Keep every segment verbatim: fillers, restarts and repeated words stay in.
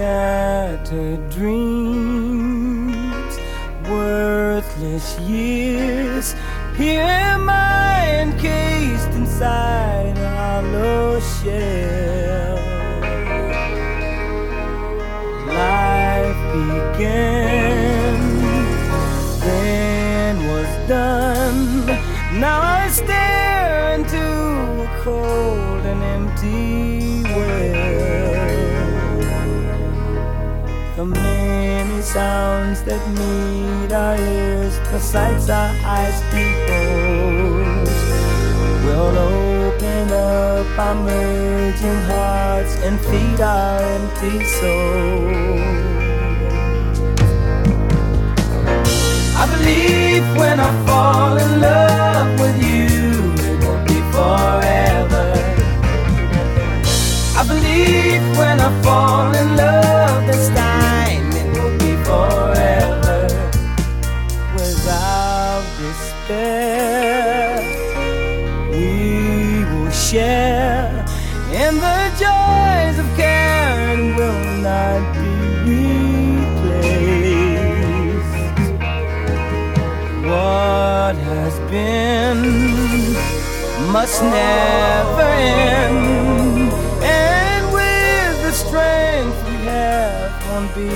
scattered dreams, worthless years. Here am I encased inside a hollow shell. Life began, then was done. Now I stare into a cold and empty well. The many sounds that meet our ears, the sights our eyes behold, will open up our merging hearts and feed our empty souls. I believe when I fall in love with you, it will be forever. I believe when I fall in love this time, it will be forever. Without despair, we will share in the joys of care and will not be replaced. What has been must never end, and with the strength we have won't be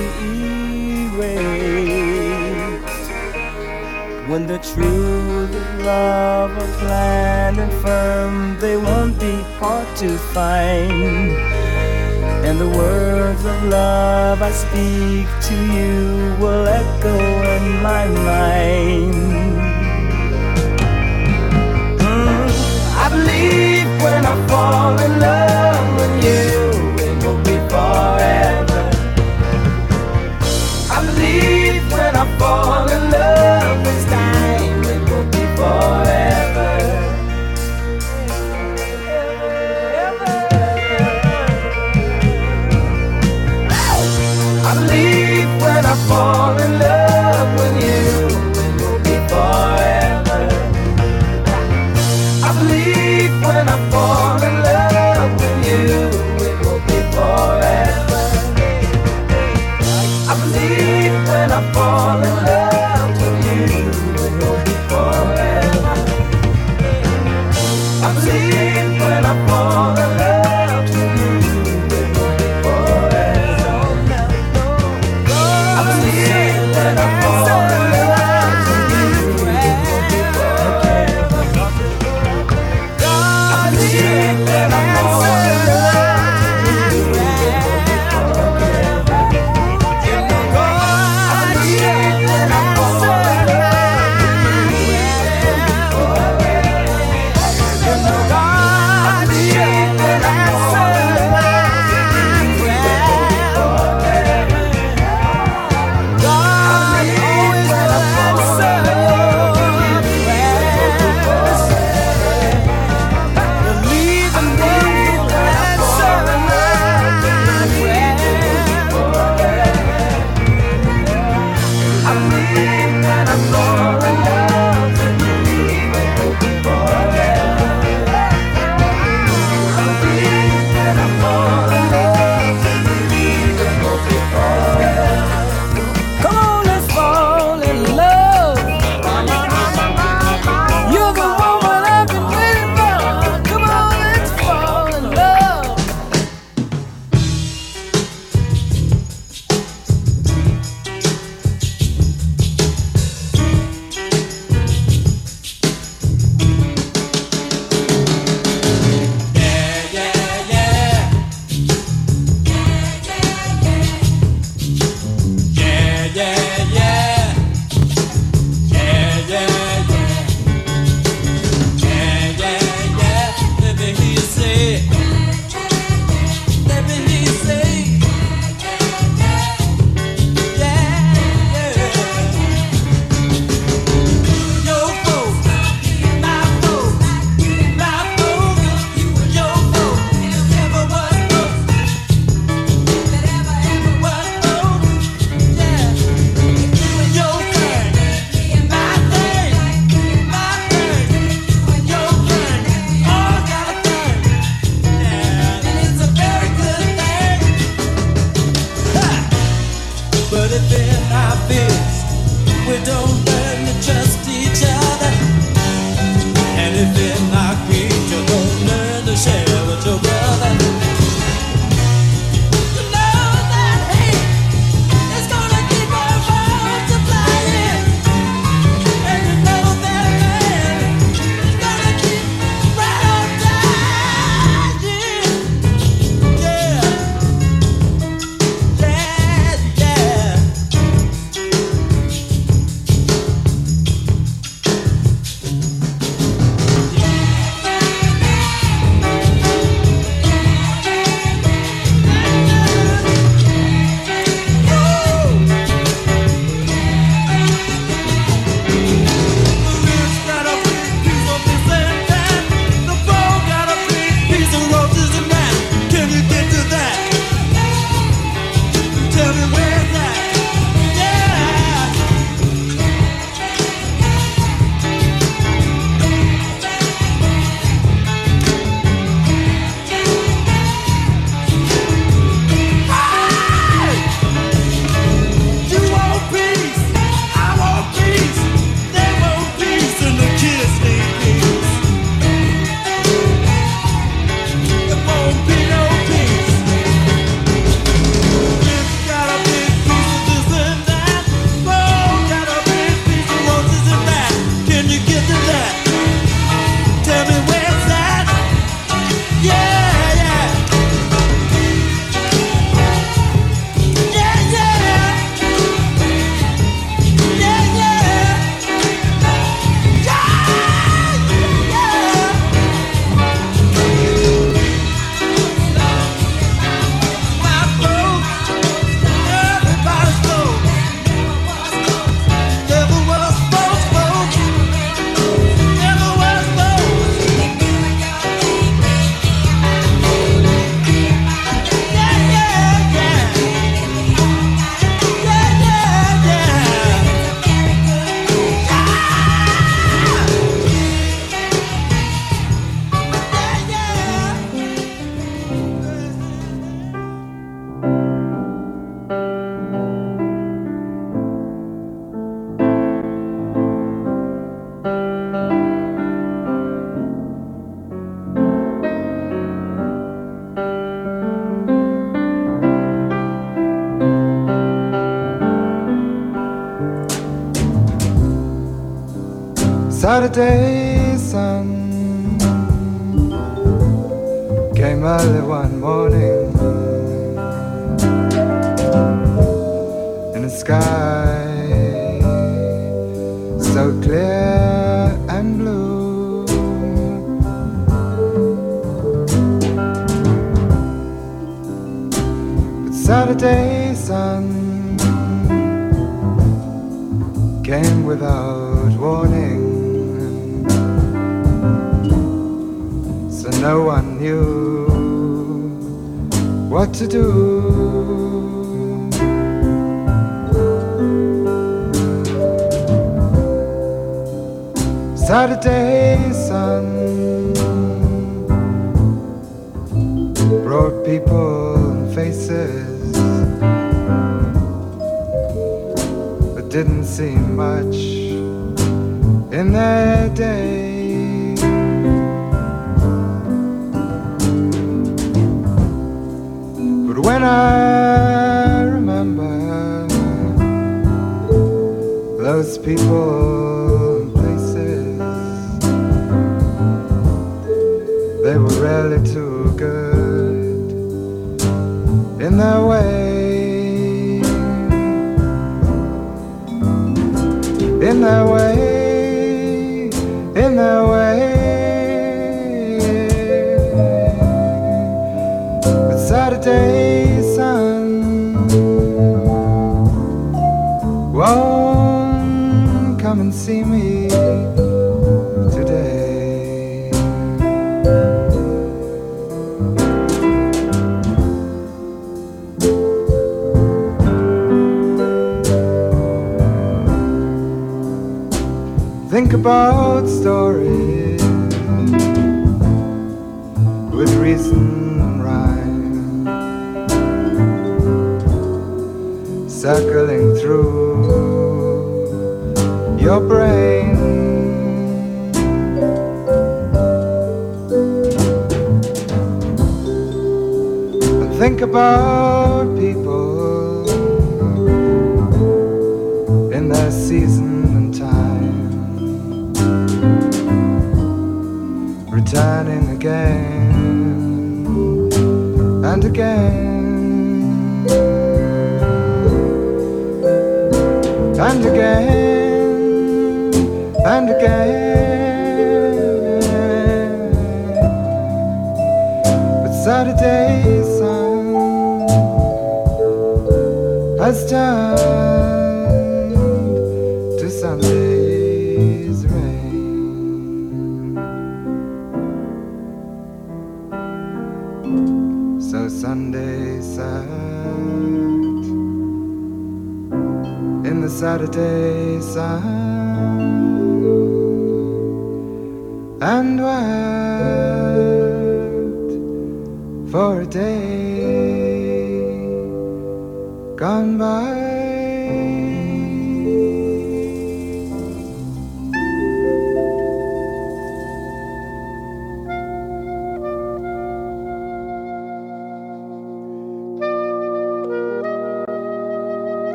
erased. When the truth of love are planned and firm, they won't be hard to find, and the words of love I speak to you will echo in my mind. mm, I believe when I fall in love with you, it will be forever. I believe when I fall in love this time, it will be forever. I believe when I fall in love with you, it will be forever. I believe when I fall in love with you, it will be forever. I believe when I fall in love with you, it will be forever. I believe when I fall in love with you, it will be forever. I believe when Saturday sun came early one morning in a sky so clear and blue. But Saturday sun came without warning, so no one knew what to do. Saturday sun brought people and faces, but didn't seem much in their day. But when I remember those people and places, they were really too good in their way. In their way, in their way. But Saturday sun won't come and see me today. Think about stories with reason and rhyme, circling through your brain. And think about people in their season and time, returning again and again and again and again. But Saturday sun has turned to Sunday's rain. So Sunday sat in the Saturday sun and wept for a day gone by.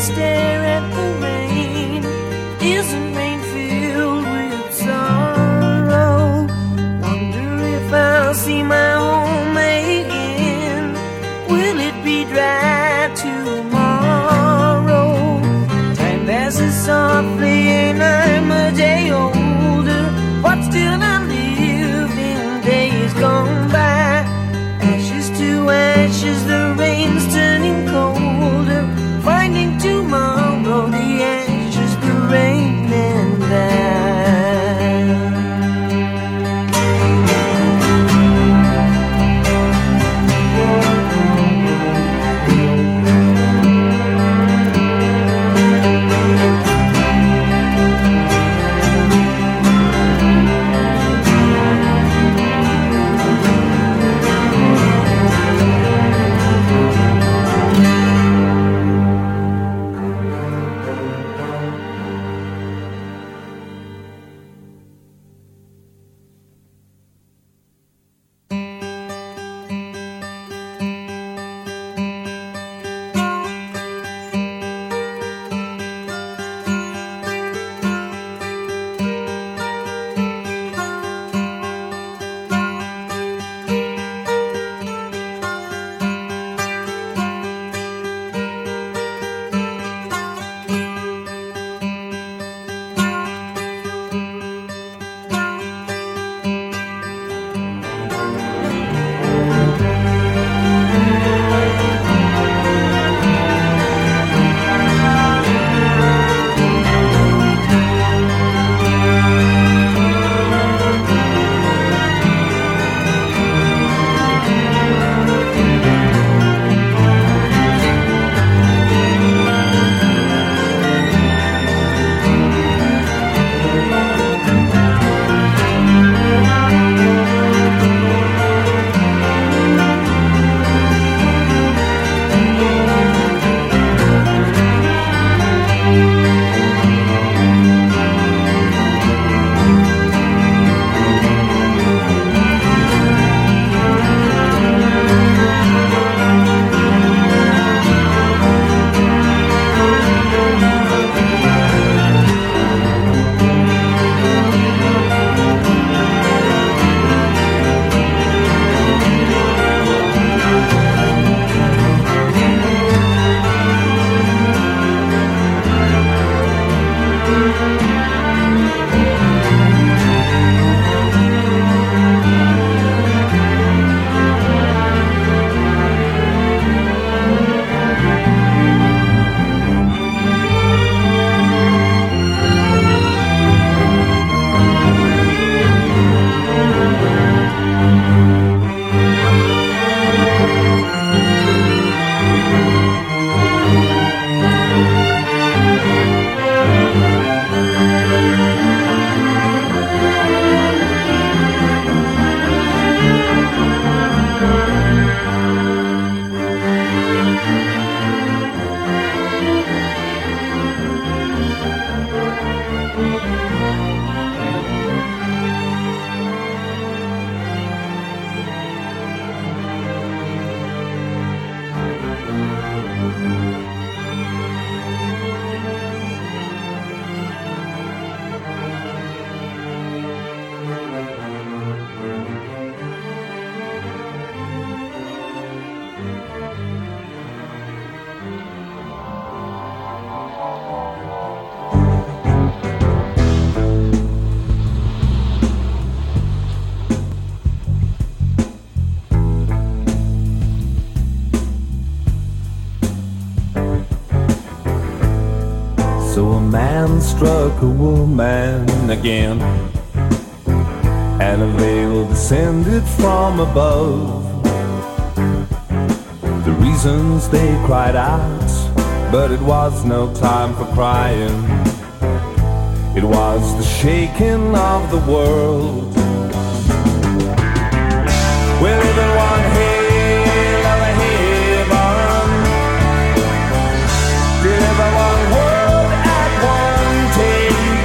stare at the rain. Isn't rain filled with sorrow? Wonder if I'll see my home again. Will it be dry tomorrow? Time passes softly and I'm a day older, but still I live in days gone by. Ashes to ashes, the rain's turning colder. Finding tomorrow the ashes, the rain and man struck a woman again, and a veil descended from above. The reasons they cried out, but it was no time for crying. It was the shaking of the world. We live in one hell of a heaven, deliver one word at one take.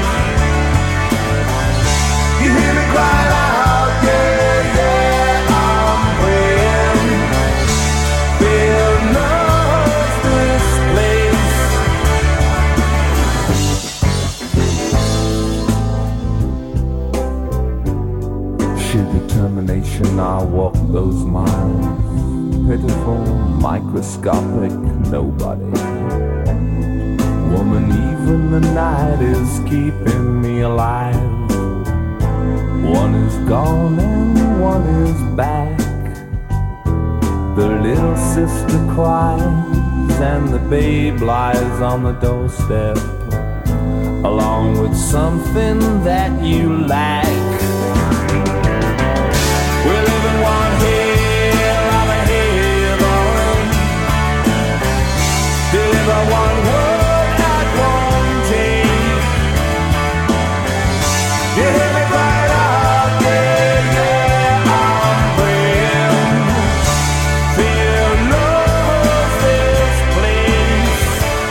You hear me cry out, yeah, yeah, I'm praying. Build knows this place, microscopic nobody. Woman, even the night is keeping me alive. One is gone and one is back. The little sister cries and the babe lies on the doorstep, along with something that you lack. We live in one hell of a heaven, deliver one word at one take. You hear me cry out, yeah, yeah, I'm praying. Fear loves this place.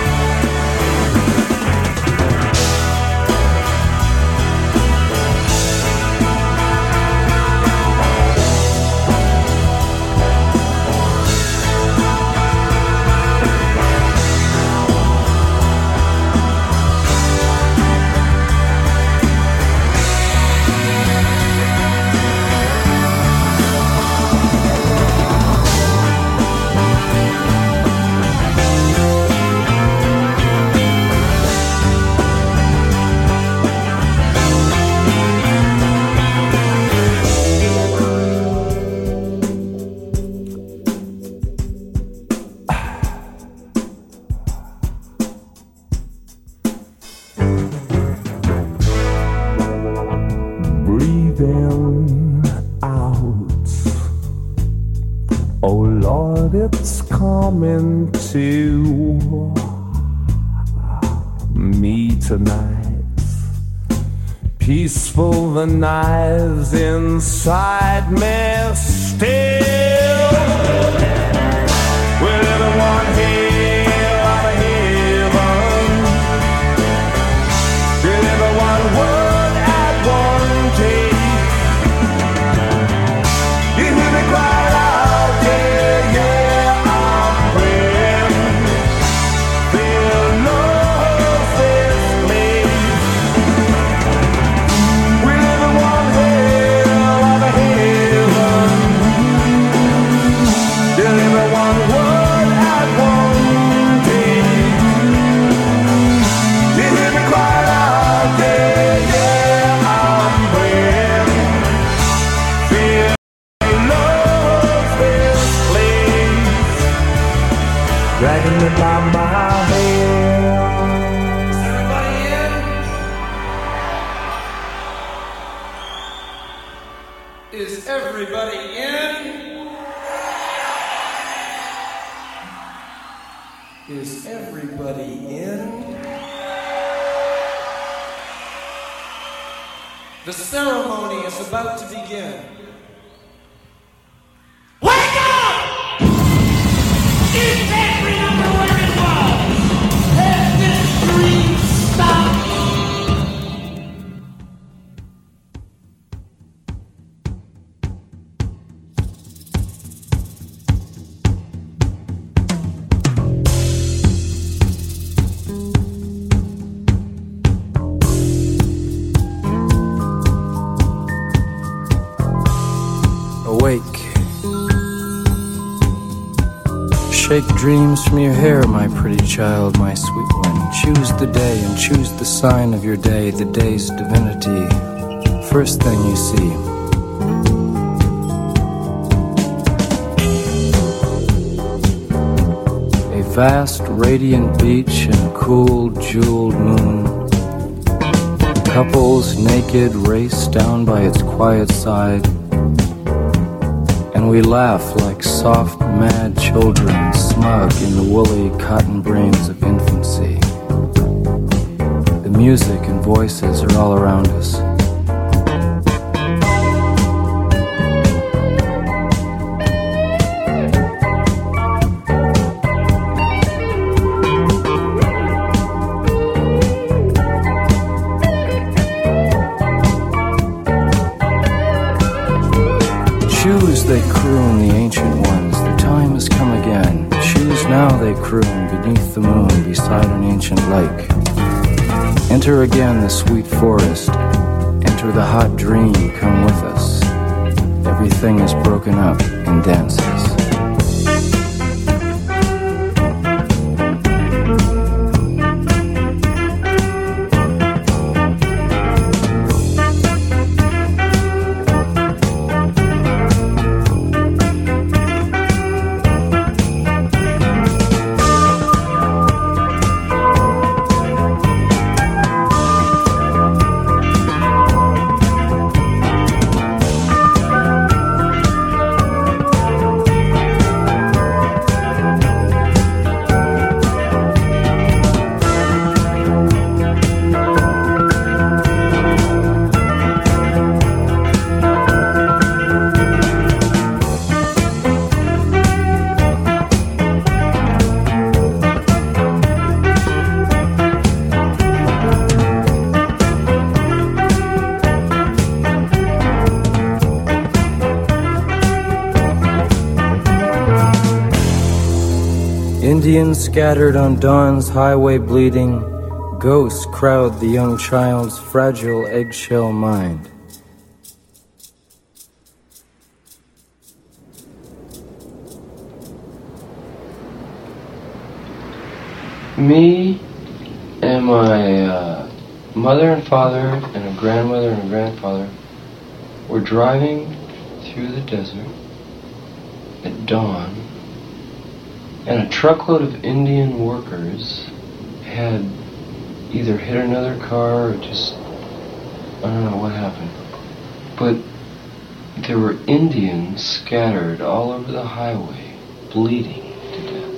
Breathing out, oh Lord, it's coming to me tonight. Peaceful, the knives inside me still. We live in one hell of a heaven, deliver one word at one take. You hear me cry out, yeah, yeah, I'm praying. Fear loves this place. We live in one hell of a heaven, deliver one word at one take. You hear me cry out, yeah, yeah, I'm praying. Fear loves this place, dragging me by my hair. Is everybody in? Is everybody in? The ceremony is about to begin. Wake up! Is every number where it was? Has this dream stopped? Awake. Shake dreams from your hair, my pretty child, my sweet one. Choose the day and choose the sign of your day, the day's divinity. First thing you see. A vast, radiant beach and a cool, jeweled moon. Couples naked race down by its quiet side. And we laugh like soft, mad children, smug in the woolly cotton brains of infancy. The music and voices are all around us. Choose, they croon, the ancient ones, the time has come again. Choose now, they croon, beneath the moon, beside an ancient lake. Enter again the sweet forest, enter the hot dream, come with us. Everything is broken up in dances. Indians scattered on dawn's highway bleeding, ghosts crowd the young child's fragile eggshell mind. Me and my uh, mother and father and a grandmother and a grandfather were driving through the desert at dawn, and a truckload of Indian workers had either hit another car or just, I don't know what happened, but there were Indians scattered all over the highway, bleeding to death.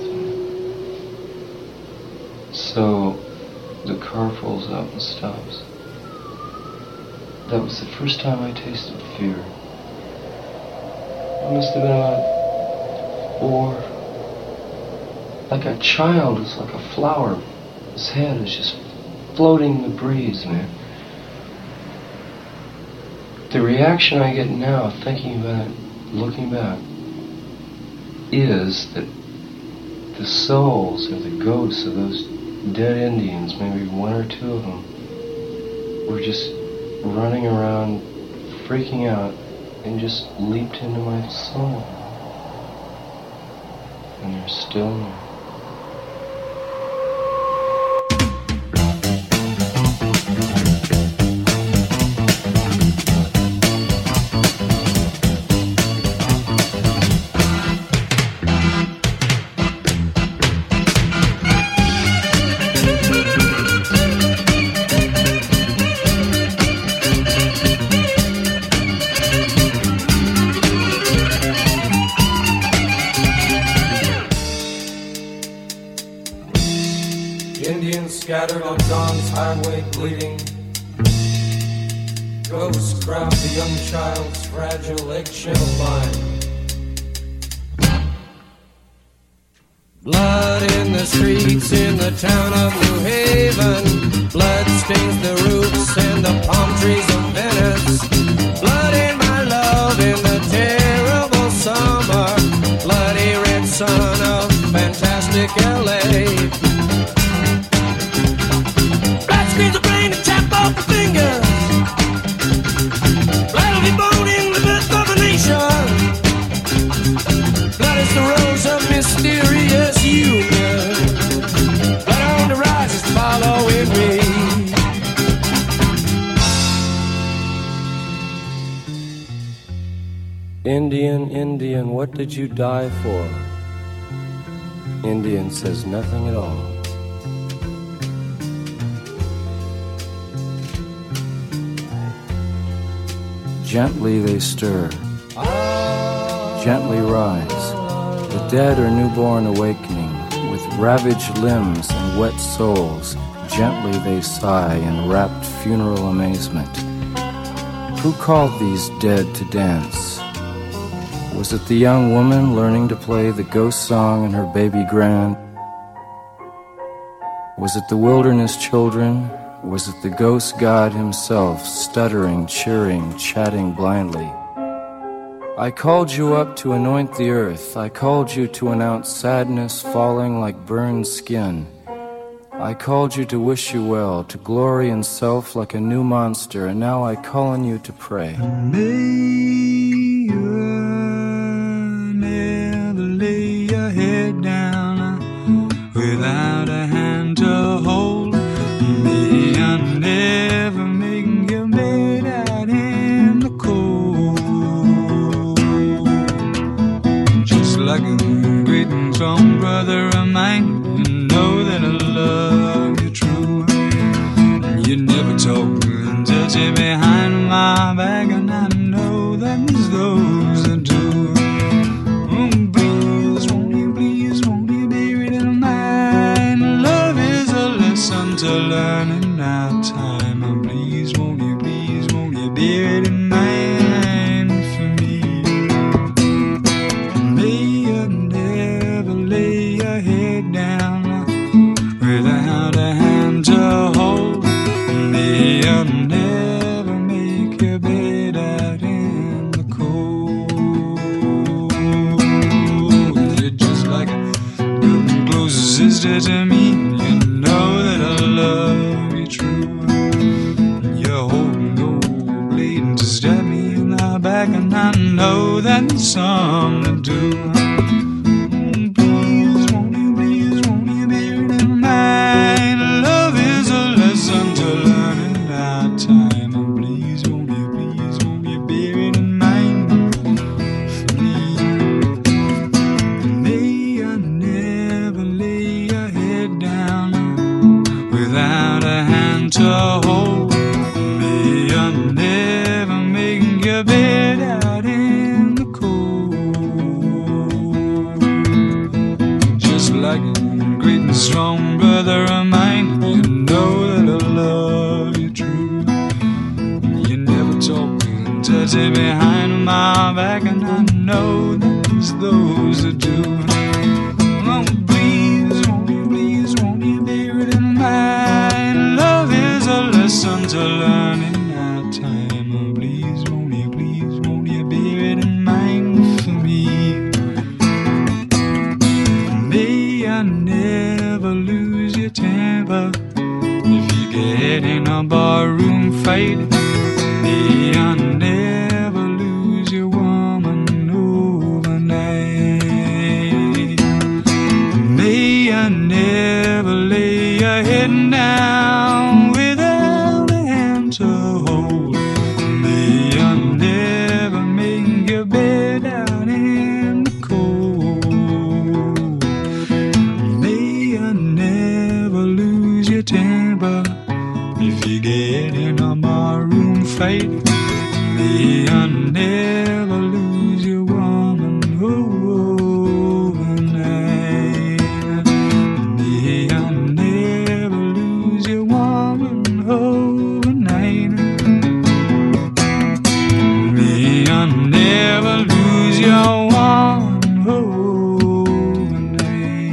So the car pulls up and stops. That was the first time I tasted fear. I must have been about four. Like a child, it's like a flower. His head is just floating in the breeze, man. The reaction I get now, thinking about it, looking back, is that the souls or the ghosts of those dead Indians, maybe one or two of them, were just running around, freaking out, and just leaped into my soul. And they're still there. Scattered on dawn's highway bleeding, ghosts crowd the young child's fragile eggshell mind. Blood in the streets in the town of New Haven, blood stains the roofs and the palm trees of Venice. Blood in my love in the terrible summer, bloody red sun of fantastic L A. Squeeze the brain and chop off the fingers. Blood will be born in the birth of a nation. Blood is the rose of mysterious union. Blood on the rise is following me. Indian, Indian, what did you die for? Indian says nothing at all. Gently they stir, gently rise, the dead or newborn awakening, with ravaged limbs and wet souls, gently they sigh in rapt funeral amazement. Who called these dead to dance? Was it the young woman learning to play the ghost song in her baby grand? Was it the wilderness children? Was it the ghost god himself, stuttering, cheering, chatting blindly? I called you up to anoint the earth. I called you to announce sadness falling like burned skin. I called you to wish you well, to glory in self like a new monster, and now I call on you to pray. May you never lay your head down without a hand to hold. May I never make your bed out in the cold. Just like a great and strong brother of mine, you know that I love you true. You never talk and touch it behind my back, and I know that there's those that do. Oh, please, won't you, please, won't you bury it in mine? Love is a lesson to learn in our time. Oh, please, won't you, please, won't you bury it in mine for me? May you never lay your head down without a hand to hold. May you never make your bed out in the cold. You're just like a good and close dead to me. You know that I love you true. You're holding your blade to stab me in the back, and I know that there's something to do. Please, won't you, please, won't you bear it in mind? Love is a lesson to learn in our time. And please, won't you, please, won't you bear it in mind for me? May I never lay your head down without a hand to hold. May I never make your bed out in the cold. Just like a great and strong brother of mine, you know that I love you true. You never talk and touch it behind my back, and I know that there's those that do. Oh, please, won't you, please, won't you bear it in mind? Love is a lesson to learn in our time. Oh, please, won't you, please, won't you bear it in mind for me? May I never lose your temper if you get in a barroom fight. May I never lose your woman overnight. May I never lay your head down without a hand to hold. May I never make your bed out in the cold. May I never lose your temper if you get in a barroom fight. May I never lose your woman overnight. May I never lose your woman overnight. May I never lose your woman overnight.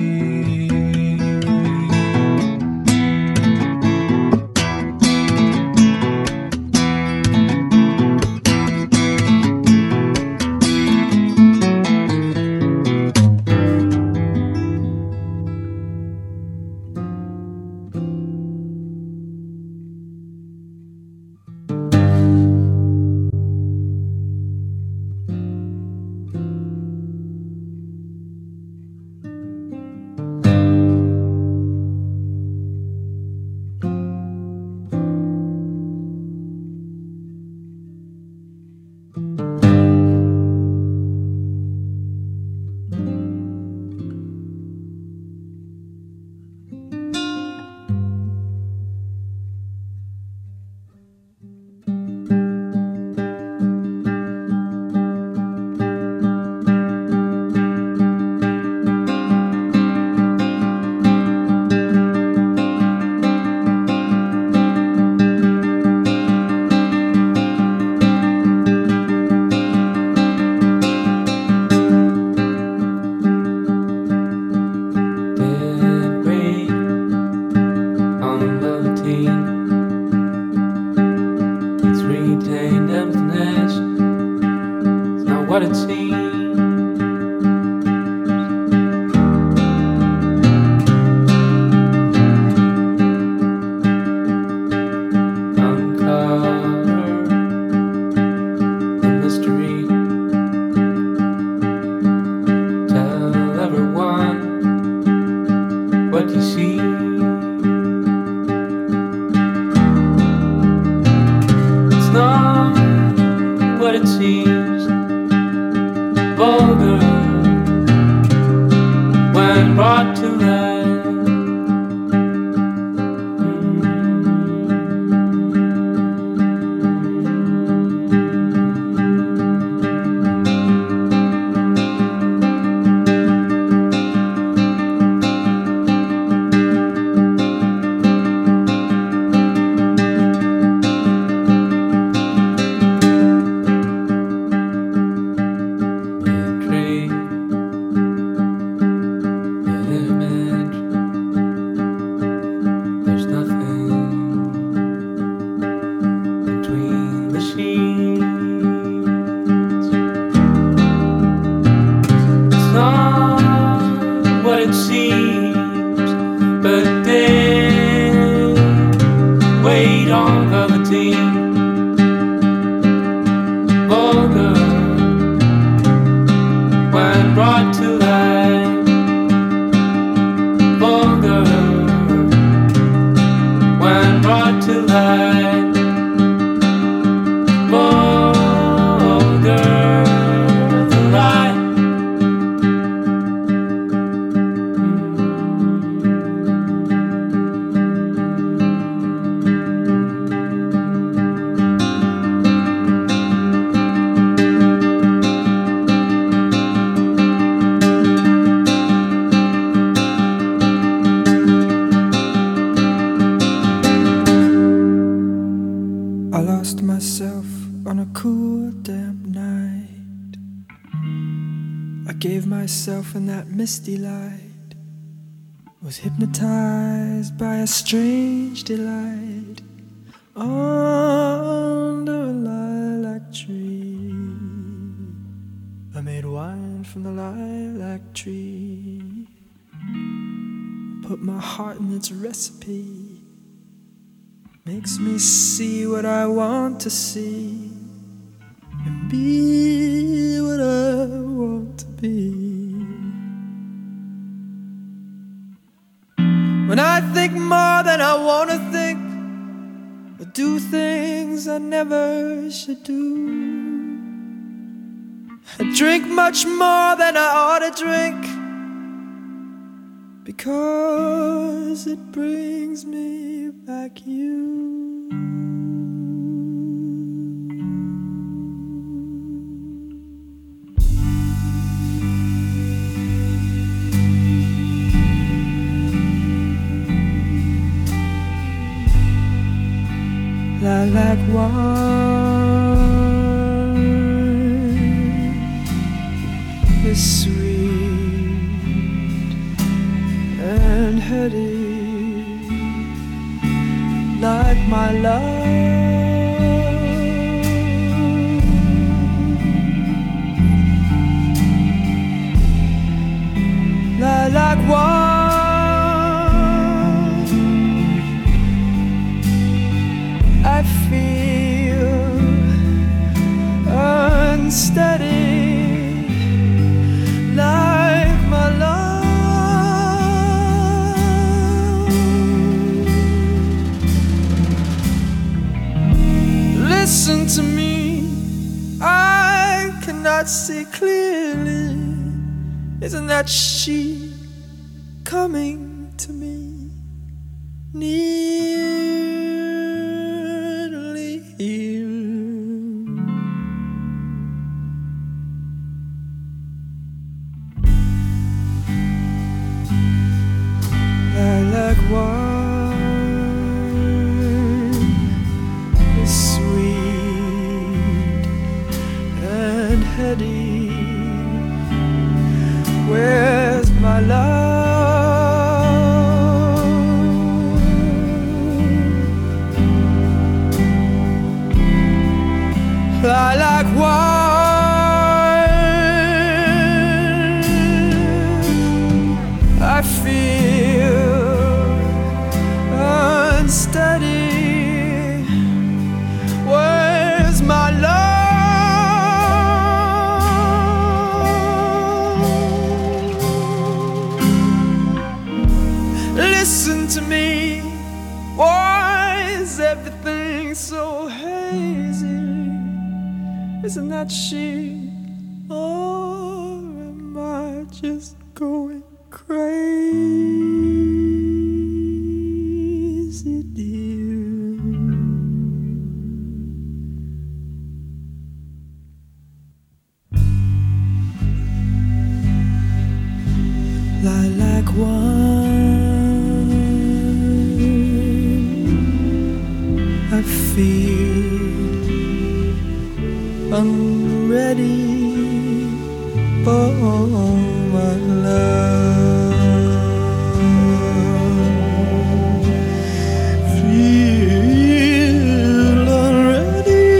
What it seems. Uncover the mystery. Tell everyone what you see. It's not what it seems. Vulgar when brought to light. What it seems. but they wait on velveteen. Vulgar when brought to light. Vulgar when brought to light. Vulgar the light. I lost myself on a cool, damp night. I gave myself in that misty light, was hypnotized by a strange delight under a lilac tree. I made wine from the lilac tree, put my heart in its recipe. Makes me see what I want to see and be what I want to be. When I think more than I want to think, I do things I never should do. I drink much more than I ought to drink, because it brings me back you. Lilac wine is sweet and heady, like my love. Lilac wine, I feel unsteady, like my love. Listen to me, I cannot see clearly. Isn't that she coming to me? Nearly here. Lilac wine is sweet and heady. Where's my love? Lilac wine, I feel unsteady. Where's my love? Listen to me, why is everything so hazy? Isn't that she? Or am I just going crazy, dear? Lilac wine, I feel unready for my love. Feel unready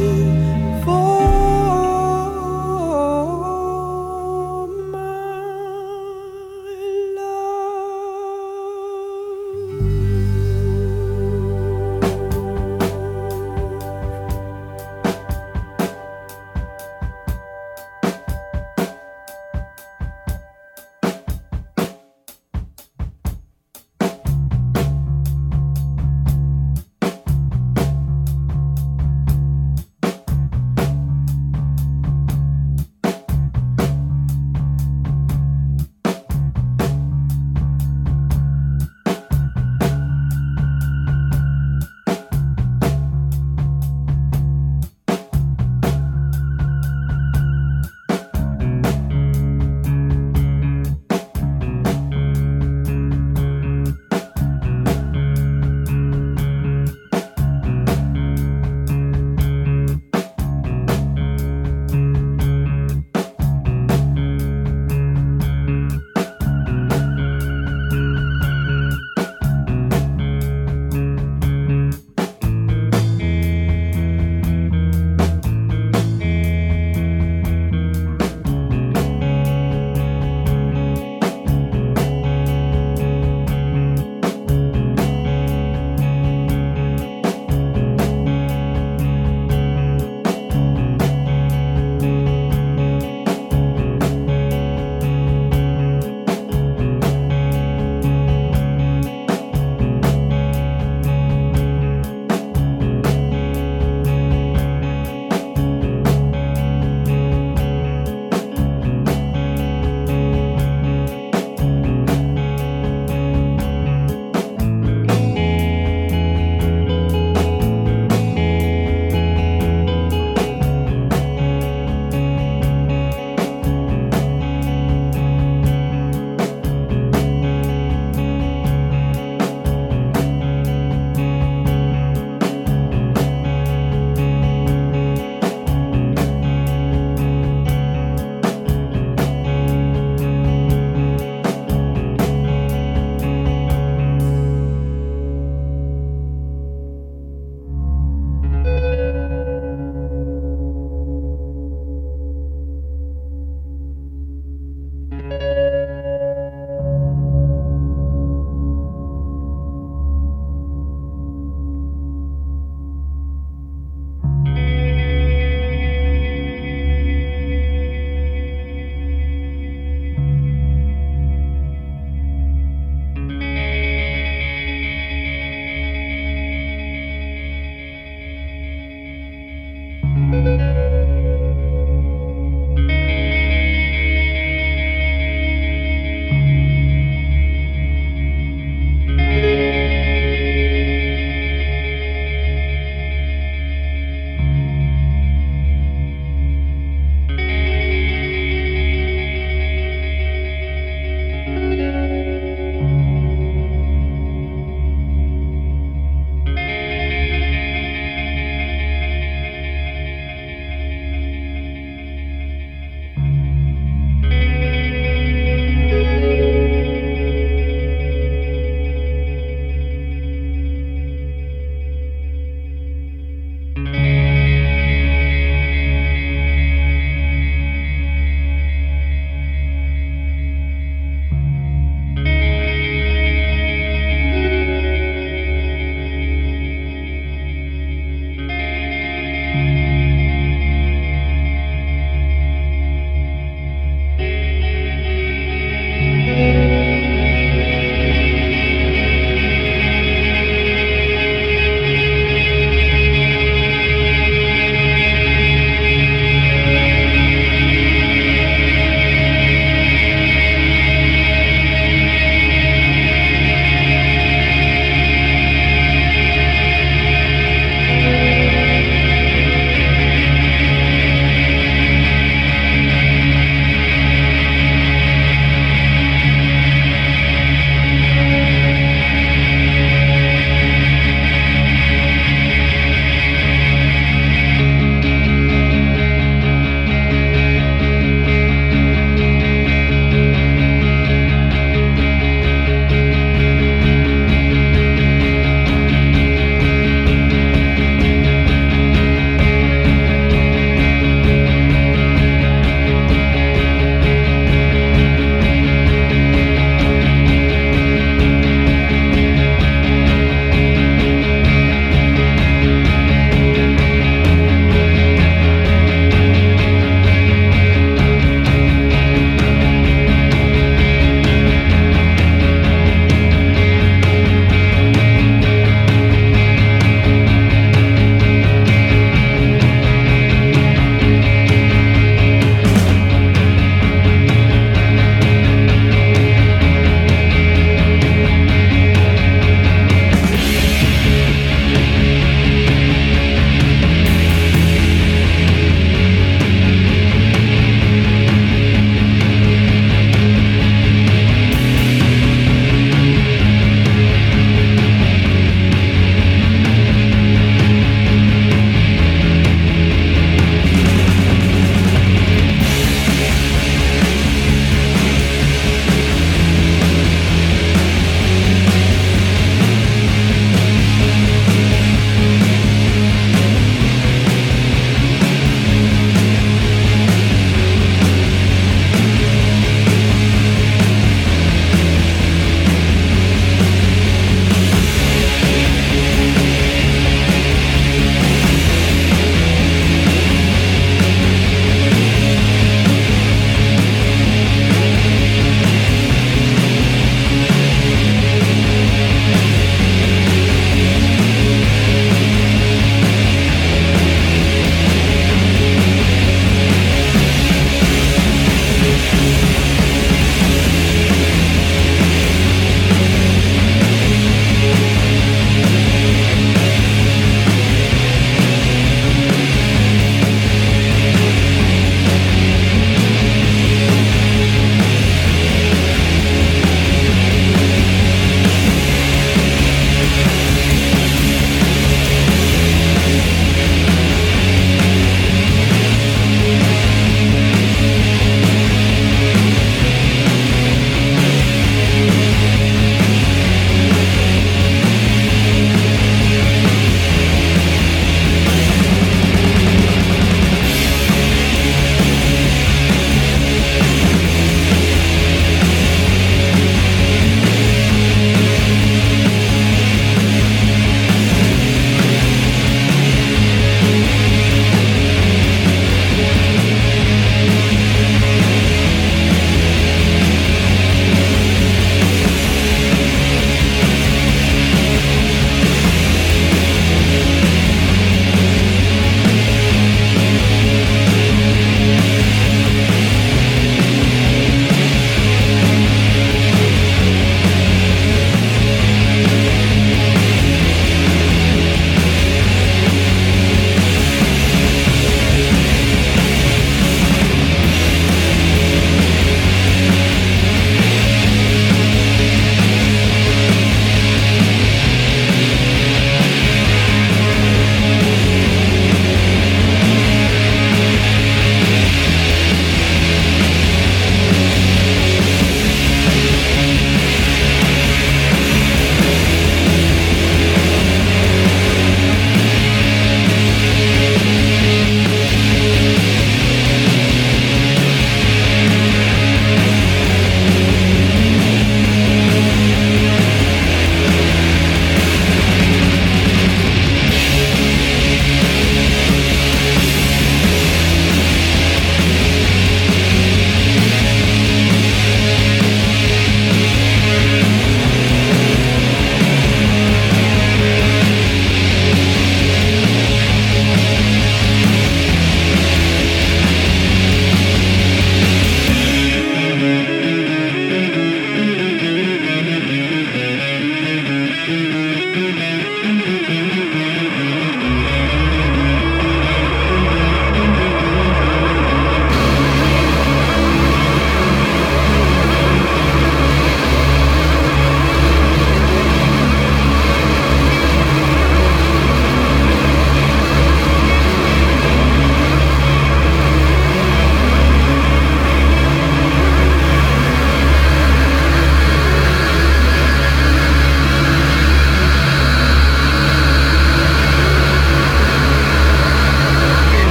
for my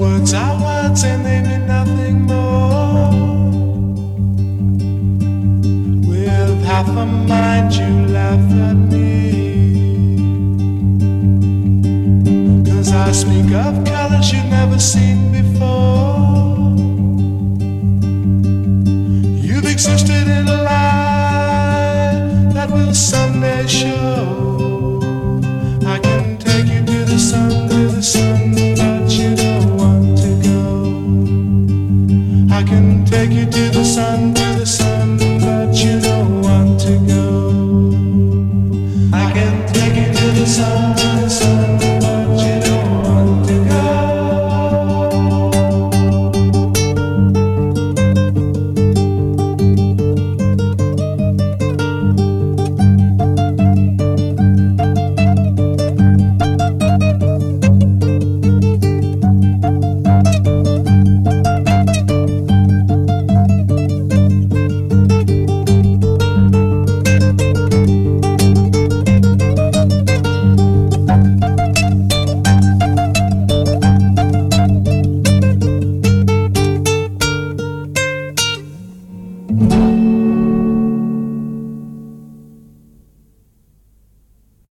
words are words and they mean nothing more. With half a mind you laugh at me, 'cause I speak of colors you've never seen before. You've existed in a lie that will someday show.